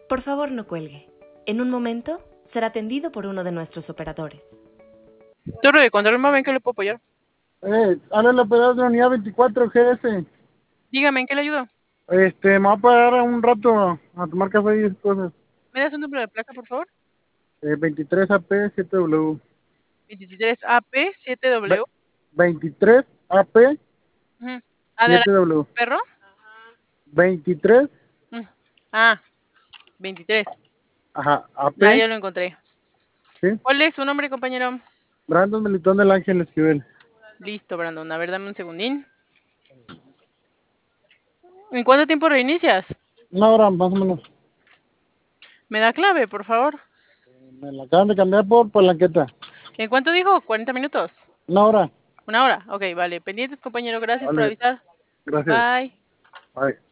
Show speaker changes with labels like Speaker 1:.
Speaker 1: Por favor, no cuelgue. En un momento será atendido por uno de nuestros operadores.
Speaker 2: Torre de control, ¿en qué le puedo apoyar?
Speaker 3: Habla el operador de la unidad 24 GS.
Speaker 2: Dígame, ¿en qué le ayudo?
Speaker 3: Me va a parar un rato a tomar café y esas cosas.
Speaker 2: ¿Me das un número de placa, por favor?
Speaker 3: 23 AP 7W.
Speaker 2: 23 AP 7W.
Speaker 3: 23 AP
Speaker 2: ¿A de
Speaker 3: 7W.
Speaker 2: perro?
Speaker 3: 23.
Speaker 2: Ah, 23.
Speaker 3: Ajá, AP.
Speaker 2: Ah, ya lo encontré.
Speaker 3: ¿Sí?
Speaker 2: ¿Cuál es su nombre, compañero?
Speaker 3: Brandon Melitón del Ángel Esquivel.
Speaker 2: Listo, Brandon. A ver, dame un segundín. ¿En cuánto tiempo reinicias?
Speaker 3: Una hora más o menos.
Speaker 2: ¿Me da clave, por favor?
Speaker 3: Me la acaban de cambiar por palanqueta.
Speaker 2: ¿En cuánto dijo? ¿40 minutos?
Speaker 3: Una hora.
Speaker 2: ¿Una hora? Ok, vale. Pendientes, compañero. Gracias por
Speaker 3: Vale,
Speaker 2: avisar.
Speaker 3: gracias.
Speaker 2: Bye.
Speaker 3: Bye.